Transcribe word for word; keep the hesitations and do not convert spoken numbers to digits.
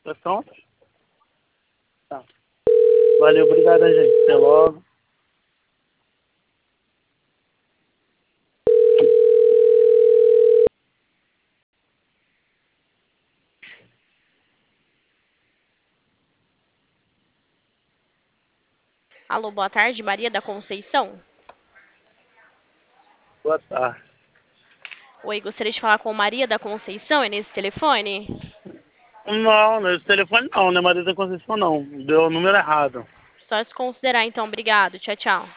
Tá pronto? Tá. Valeu, obrigado, hein, gente. Até logo. Alô, boa tarde, Maria da Conceição. Boa tarde. Oi, gostaria de falar com Maria da Conceição, é nesse telefone? Não, nesse telefone não, né? Maria da Conceição não. Deu o número errado. Só se considerar, então. Obrigado. Tchau, tchau.